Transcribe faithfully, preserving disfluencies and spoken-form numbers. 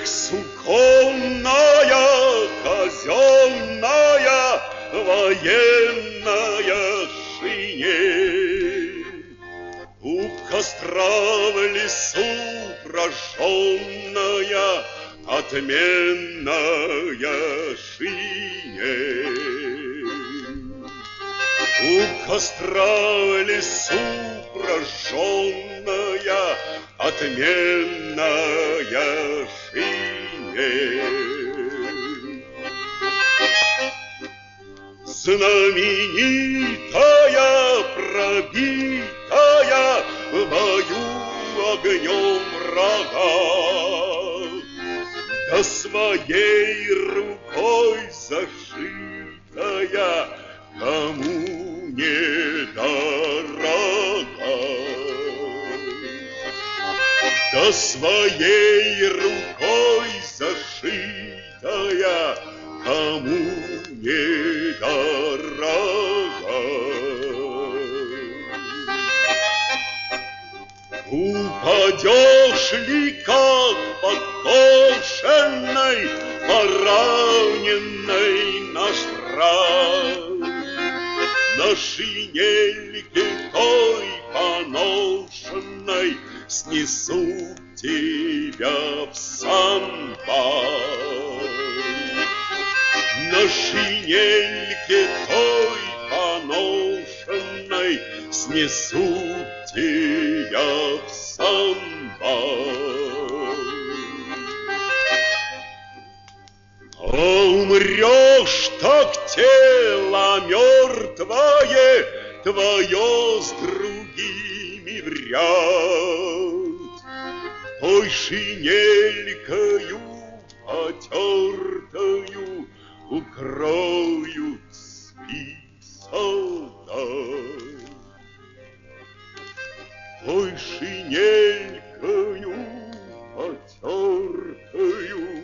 суконная, казенная, военная шинель. У костра в лесу прожженная, отменная шинель. У костра в лесу прожженная, отменная шинель. Знаменитая, пробитая в бою огнем врага, да своей рукой зашитая, кому не дорога. Да своей рукой зашитая, кому не дорога. Упадешь ли, как подкошенной, пораненной на шрам, на шинельке той поношенной снесут тебя в самбар. На шинельке той поношенной снесут тебя в самбар. А умрешь, так тело мертвое твое с другими в ряд, той шинелькою потертою укроют спи солдат. Той шинелькою потертою